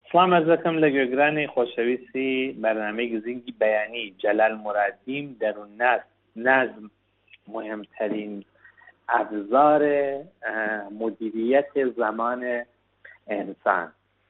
سلام عرض دەکەم لە گوێگرانی خۆشەویستی بەرنامەی گزینگی بەیانی جەلال مرادیم دەرون نظم مهمترین ابزار مدیریت زمان انسان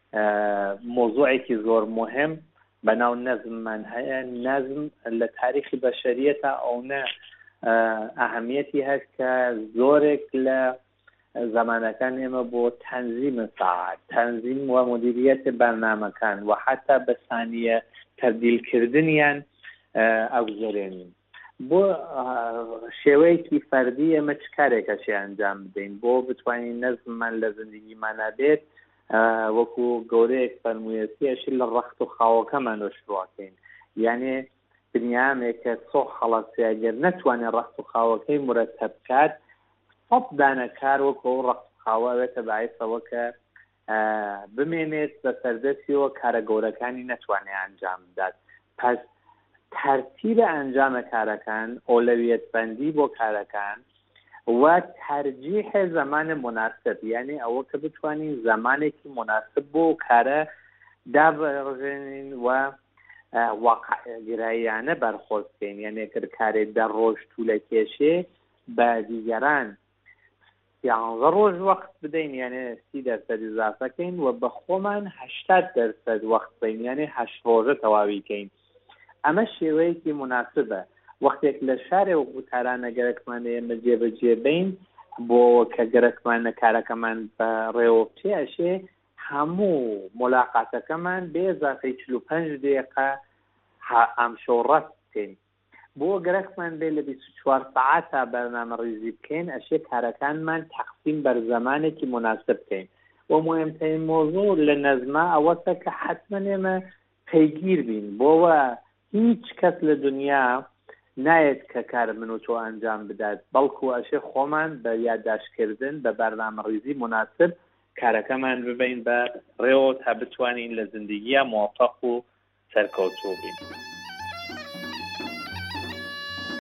موضوعێکی زۆر مهم بەناو نەزممان هەیە. نەزم لە تاریخی بەشەریەتە ئەوە ئەهەمیەتی هەست کە زۆرێک لە زمانەکان ئێمە بۆ تەنزیم ساعات، تەنزیم و مدیریت بەرنامەکان و حتا بە ثانیە تەبدیلکردنیان ئەگوزارێنین. بۆ شێوەیەکی فەردی ئێمە چ کارێکەشی ئەنجام بدەین بۆ بتوانین نەزممان لە زندگیمانە بێت وەکو گەورەیەک فەرموویەتیەشی لە ڕەخت و خاوەکەمان شروعکەین. یعنی دنیامێک کە چۆ خەڵەتیاگەر نەتوانێت ڕەخت و خاوەکەی مرەتەب کات، خۆب دانەکار وەکو ڕەخت و خاوەوێتە باعثەوە کە بمێنێت بە سەردەستیەوە کارە گەورەکانی نەتوانێت ئەنجام بدات. پس ترتیب ئەنجامە کارەکان، ئۆلەویەتبەندی بۆ کارەکان و تەرجیح زەمانە مناسب، یعنی ئەوە کە بتوانین زەمانێکی مناسب بۆ کارە دابڕژێنین و واقعگرایانە بەرخۆستین. یعنی ئەگەر کارێک 10 ڕۆژ توولە کێشێ بە دیگەران 11 ڕۆژ وەخت بدەین، یعنی 30% ئیزافەکەین و بە خۆمان 80% وەخت بدەین، یعنی 8 ڕۆژە تەواویکەین. ئەمە شێوەیەکی مناسبە. وەختێک لە شارێ و قوتارانە گەرەکمانە ئێمە جێبەجێ بین بۆ کە گەرەکمانە کارەکەمان بە ڕێوە بچێشێ، هەموو ملاقاتەکەمان بێ ئیزافەی 45 دقیقە ئامشەوڕەت بکەین. بۆ گەرەکمان بێ لە 24 ساعەتە بەرنامە ڕیزی بکەین، ئەشێ کارەکانمان تەقسیم بەرزەمانێکی مناسب بکەین. و مهمترین مۆزوع لە نەزمە ئەوەتە کە حتمەن ئێمە پەیگیر بین، بۆوە هیچ کەس لە دنیا نایەت کە کار من و تۆ ئەنجام بدات، بەڵکو ئەشێ خۆمان بە یادداشتکردن بە بەرنامە ڕیزی مناسب کارەکەمان ببین بە ڕێوە تا بتوانین لە زندگیە موفق و سەرکەوتوو بین.